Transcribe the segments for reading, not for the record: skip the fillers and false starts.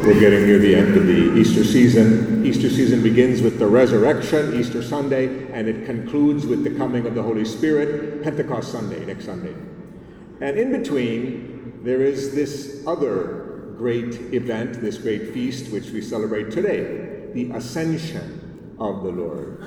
we're getting near the end of the Easter season. Easter season begins with the resurrection, Easter Sunday, and it concludes with the coming of the Holy Spirit, Pentecost Sunday, next Sunday. And in between, there is this other great event, this great feast, which we celebrate today, the Ascension of the Lord.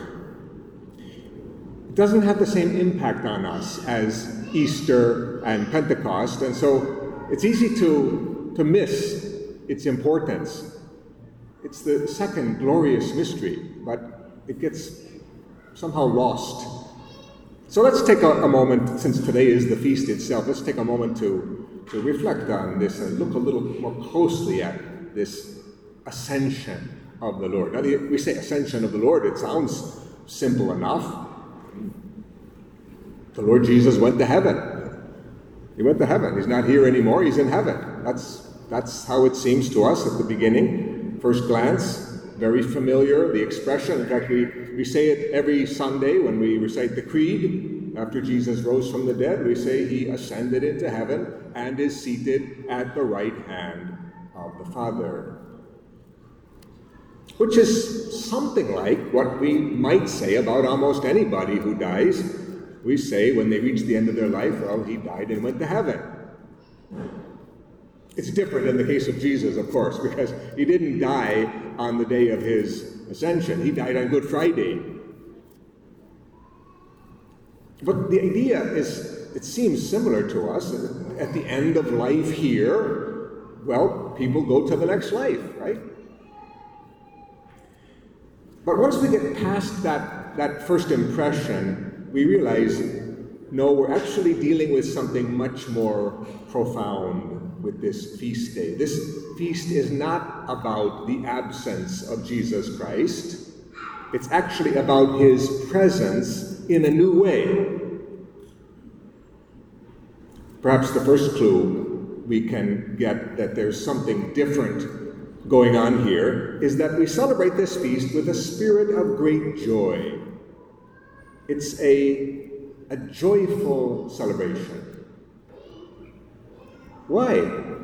It doesn't have the same impact on us as Easter and Pentecost, and so it's easy to miss its importance. It's the second glorious mystery, but it gets somehow lost. So let's take a moment, since today is the feast itself, let's take a moment to reflect on this and look a little more closely at this ascension of the Lord. Now, we say ascension of the Lord, it sounds simple enough. The Lord Jesus went to heaven. He went to heaven. He's not here anymore, he's in heaven. That's how it seems to us at the beginning. First glance, very familiar, the expression. In fact, we say it every Sunday when we recite the Creed. After Jesus rose from the dead, we say he ascended into heaven and is seated at the right hand of the Father. Which is something like what we might say about almost anybody who dies. We say when they reach the end of their life, well, he died and went to heaven. It's different in the case of Jesus, of course, because he didn't die on the day of his ascension. He died on Good Friday. But the idea is, it seems similar to us. At the end of life here, well, people go to the next life, right? But once we get past that first impression, we realize, no, we're actually dealing with something much more profound with this feast day. This feast is not about the absence of Jesus Christ. It's actually about his presence in a new way. Perhaps the first clue we can get that there's something different going on here is that we celebrate this feast with a spirit of great joy. It's a joyful celebration. Why?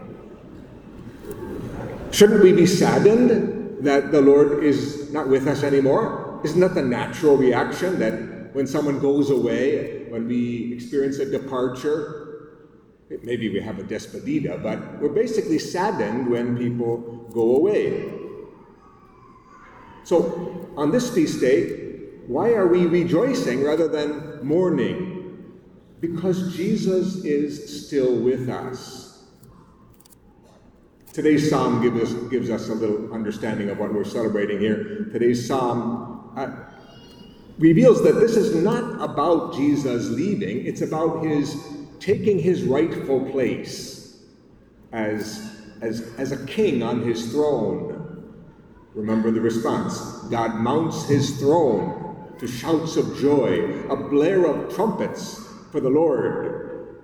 Shouldn't we be saddened that the Lord is not with us anymore? Isn't that the natural reaction, that when someone goes away, when we experience a departure, maybe we have a despedida, but we're basically saddened when people go away. So on this feast day, why are we rejoicing rather than mourning? Because Jesus is still with us. Today's psalm gives us a little understanding of what we're celebrating here. Today's psalm reveals that this is not about Jesus leaving, it's about his taking his rightful place as a king on his throne. Remember the response. God mounts his throne to shouts of joy, a blare of trumpets for the Lord.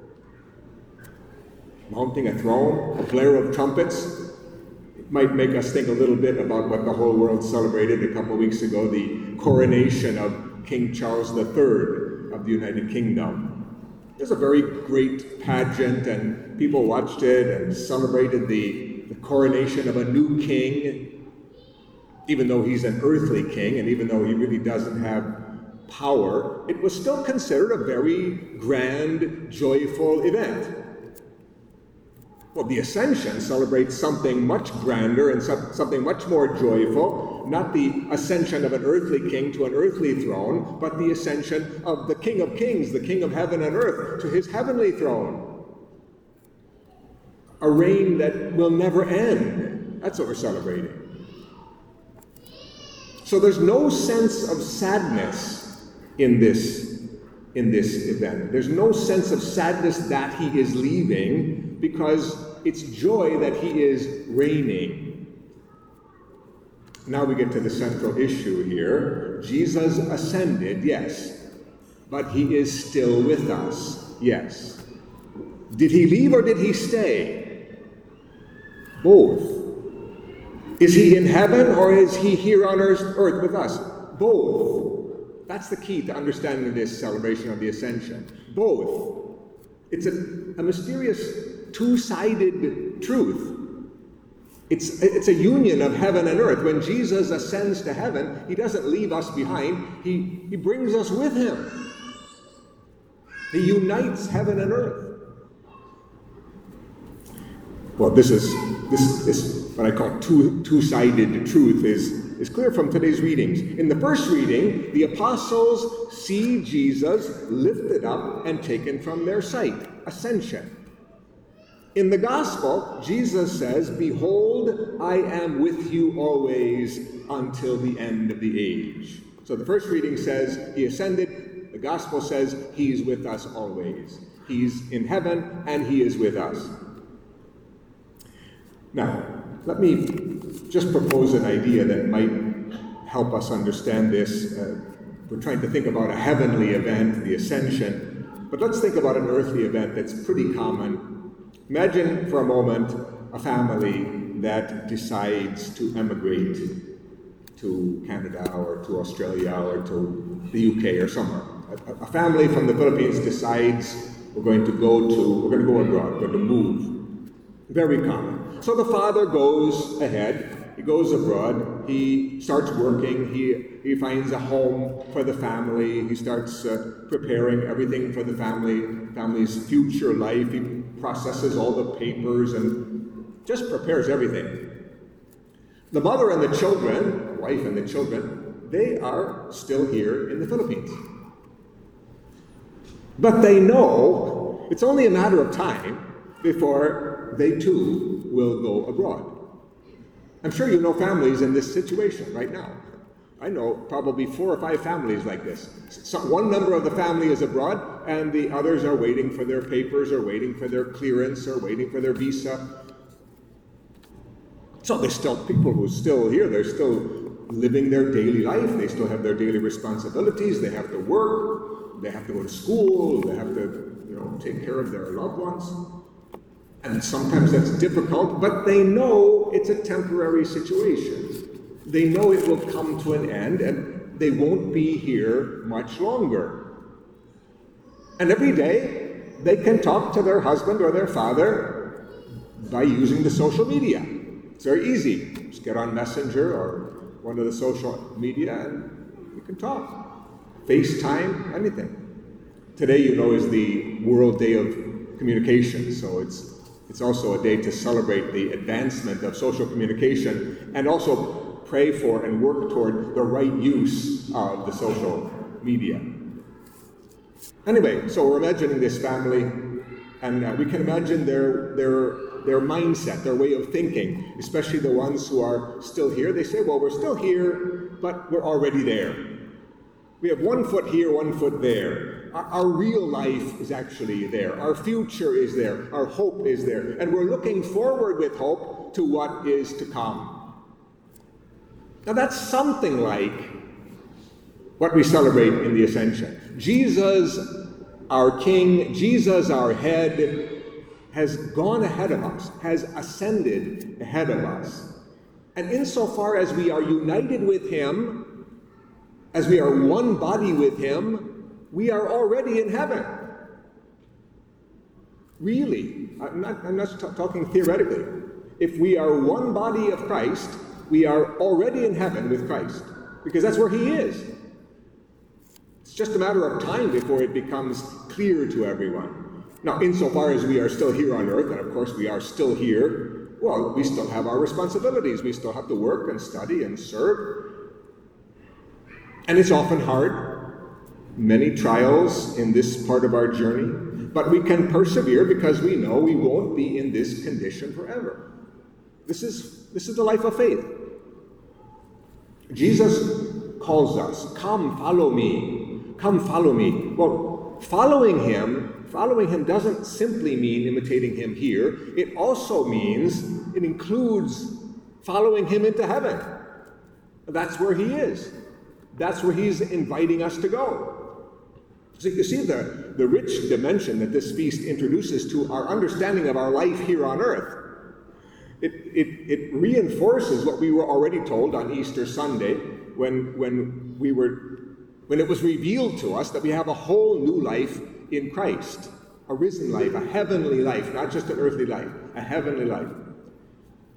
Mounting a throne, a blare of trumpets. It might make us think a little bit about what the whole world celebrated a couple weeks ago, the coronation of King Charles III of the United Kingdom. It was a very great pageant, and people watched it and celebrated the coronation of a new king. Even though he's an earthly king, and even though he really doesn't have power, it was still considered a very grand, joyful event. Well, the Ascension celebrates something much grander and something much more joyful, not the ascension of an earthly king to an earthly throne, but the ascension of the King of Kings, the King of heaven and earth, to his heavenly throne. A reign that will never end. That's what we're celebrating. So there's no sense of sadness in this event. There's no sense of sadness that he is leaving, because it's joy that he is reigning. Now we get to the central issue here. Jesus ascended, yes, but he is still with us, yes. Did he leave or did he stay? Both. Is he in heaven or is he here on earth with us? Both. That's the key to understanding this celebration of the Ascension. Both. It's a mysterious two-sided truth. It's a union of heaven and earth. When Jesus ascends to heaven, he doesn't leave us behind. He brings us with him. He unites heaven and earth. Well, this what I call two-sided truth is clear from today's readings. In the first reading, the apostles see Jesus lifted up and taken from their sight, ascension. In the gospel, Jesus says, "Behold, I am with you always until the end of the age." So the first reading says he ascended. The gospel says he's with us always. He's in heaven and he is with us. Now, let me just propose an idea that might help us understand this. We're trying to think about a heavenly event, the ascension, but let's think about an earthly event that's pretty common. Imagine for a moment a family that decides to emigrate to Canada or to Australia or to the UK or somewhere. A family from the Philippines decides we're going to go abroad, we're going to move. Very common. So the father goes ahead, he goes abroad, he starts working, he finds a home for the family, he starts preparing everything for the family's future life, he processes all the papers and just prepares everything. The mother and the children, the wife and the children, they are still here in the Philippines. But they know it's only a matter of time before they too will go abroad. I'm sure you know families in this situation right now. I know probably 4 or 5 families like this. One member of the family is abroad, and the others are waiting for their papers, or waiting for their clearance, or waiting for their visa. So there's still people who are still here. They're still living their daily life. They still have their daily responsibilities. They have to work. They have to go to school. They have to, take care of their loved ones. And sometimes that's difficult, but they know it's a temporary situation. They know it will come to an end, and they won't be here much longer. And every day, they can talk to their husband or their father by using the social media. It's very easy. Just get on Messenger or one of the social media, and you can talk. FaceTime, anything. Today, is the World Day of Communication, so it's also a day to celebrate the advancement of social communication and also pray for and work toward the right use of the social media. Anyway, so we're imagining this family, and we can imagine their mindset, their way of thinking, especially the ones who are still here. They say, well, we're still here, but we're already there. We have 1 foot here, 1 foot there. Our real life is actually there. Our future is there. Our hope is there. And we're looking forward with hope to what is to come. Now that's something like what we celebrate in the Ascension. Jesus, our King, Jesus, our head, has gone ahead of us, has ascended ahead of us. And insofar as we are united with him, as we are one body with him, we are already in heaven. Really, I'm not talking theoretically. If we are one body of Christ, we are already in heaven with Christ, because that's where he is. It's just a matter of time before it becomes clear to everyone. Now, insofar as we are still here on earth, and of course we are still here, well, we still have our responsibilities. We still have to work and study and serve. And it's often hard. Many trials in this part of our journey, but we can persevere because we know we won't be in this condition forever. This is the life of faith. Jesus calls us, come follow me, come follow me. Well, following him doesn't simply mean imitating him here. It also means, it includes following him into heaven. That's where he is. That's where he's inviting us to go. So you see the rich dimension that this feast introduces to our understanding of our life here on earth. It reinforces what we were already told on Easter Sunday when it was revealed to us that we have a whole new life in Christ, a risen life, a heavenly life, not just an earthly life, a heavenly life.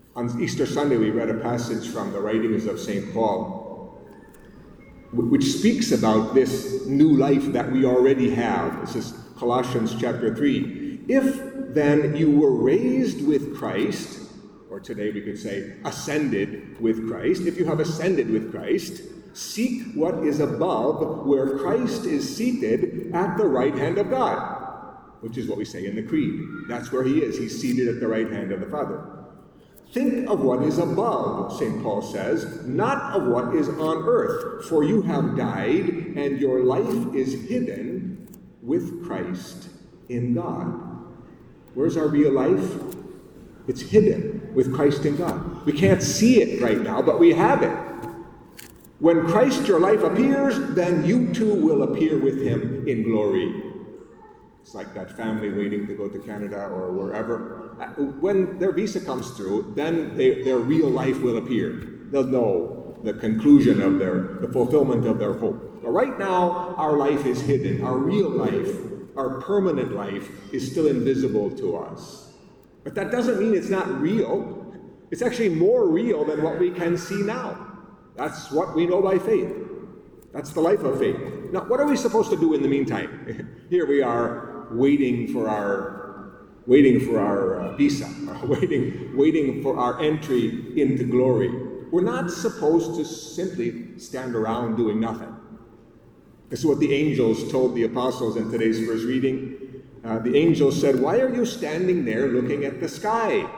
On Easter Sunday, we read a passage from the writings of St. Paul, which speaks about this new life that we already have. This is Colossians chapter 3. If then you were raised with Christ, or today we could say ascended with Christ, if you have ascended with Christ, seek what is above, where Christ is seated at the right hand of God, which is what we say in the Creed. That's where he is. He's seated at the right hand of the Father. Think of what is above, St. Paul says, not of what is on earth, for you have died, and your life is hidden with Christ in God. Where's our real life? It's hidden with Christ in God. We can't see it right now, but we have it. When Christ your life appears, then you too will appear with him in glory. It's like that family waiting to go to Canada or wherever. When their visa comes through, then their real life will appear. They'll know the conclusion of the fulfillment of their hope. But right now, our life is hidden. Our real life, our permanent life, is still invisible to us. But that doesn't mean it's not real. It's actually more real than what we can see now. That's what we know by faith. That's the life of faith. Now, what are we supposed to do in the meantime? Here we are waiting for our visa, waiting for our entry into glory. We're not supposed to simply stand around doing nothing. This is what the angels told the apostles in today's first reading. The angels said, "Why are you standing there looking at the sky?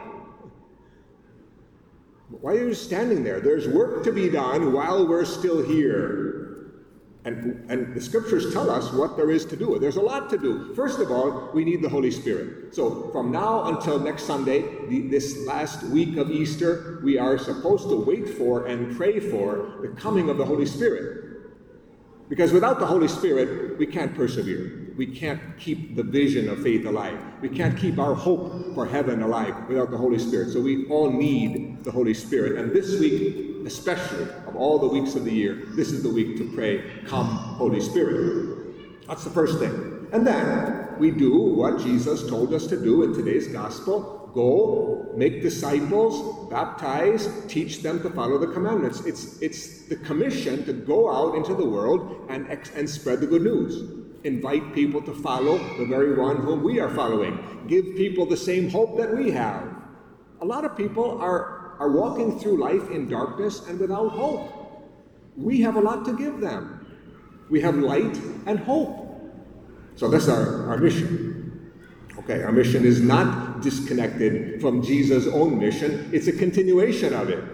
Why are you standing there? There's work to be done while we're still here." And the scriptures tell us what there is to do. There's a lot to do. First of all, we need the Holy Spirit. So from now until next Sunday, this last week of Easter, we are supposed to wait for and pray for the coming of the Holy Spirit. Because without the Holy Spirit, we can't persevere. We can't keep the vision of faith alive. We can't keep our hope for heaven alive without the Holy Spirit. So we all need the Holy Spirit. And this week, especially of all the weeks of the year, this is the week to pray, "Come, Holy Spirit." That's the first thing. And then we do what Jesus told us to do in today's gospel. Go, make disciples, baptize, teach them to follow the commandments. It's the commission to go out into the world and spread the good news. Invite people to follow the very one whom we are following. Give people the same hope that we have. A lot of people are walking through life in darkness and without hope. We have a lot to give them. We have light and hope. So that's our mission. Okay, our mission is not disconnected from Jesus' own mission. It's a continuation of it.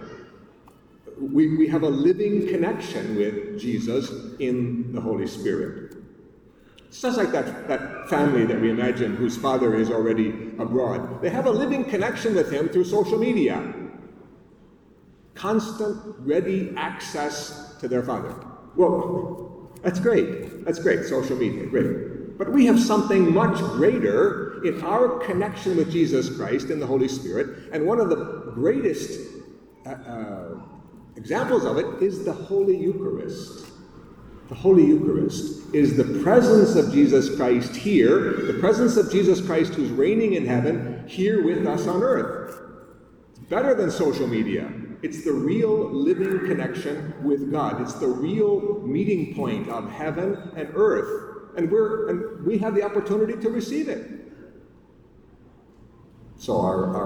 We have a living connection with Jesus in the Holy Spirit. It's just like that family that we imagine whose father is already abroad. They have a living connection with him through social media. Constant, ready access to their father. Well, that's great. That's great, social media, great. But we have something much greater in our connection with Jesus Christ and the Holy Spirit. And one of the greatest examples of it is the Holy Eucharist. The Holy Eucharist is the presence of Jesus Christ here, the presence of Jesus Christ who's reigning in heaven, here with us on earth. It's better than social media. It's the real living connection with God. It's the real meeting point of heaven and earth. And we have the opportunity to receive it. So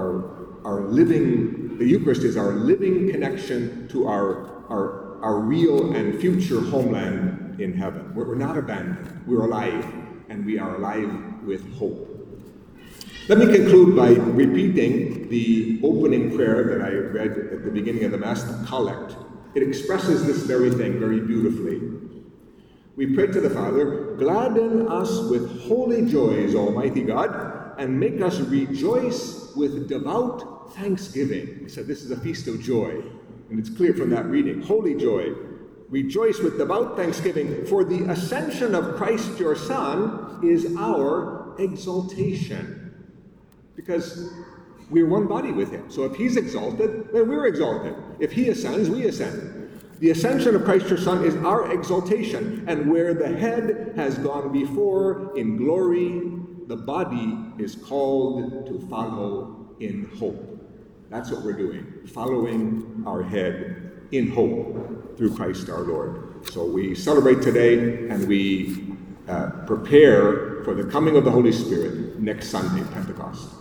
the Eucharist is our living connection to our real and future homeland in heaven. We're not abandoned. We're alive, and we are alive with hope. Let me conclude by repeating the opening prayer that I read at the beginning of the Mass, the Collect. It expresses this very thing very beautifully. We pray to the Father, "Gladden us with holy joys, Almighty God, and make us rejoice with devout thanksgiving." He said this is a feast of joy, and it's clear from that reading. Holy joy. Rejoice with devout thanksgiving, for the ascension of Christ your Son is our exaltation. Because we're one body with him. So if he's exalted, then we're exalted. If he ascends, we ascend. The ascension of Christ your Son is our exaltation. And where the head has gone before in glory, the body is called to follow in hope. That's what we're doing, following our head in hope through Christ our Lord. So we celebrate today, and we prepare for the coming of the Holy Spirit next Sunday, Pentecost.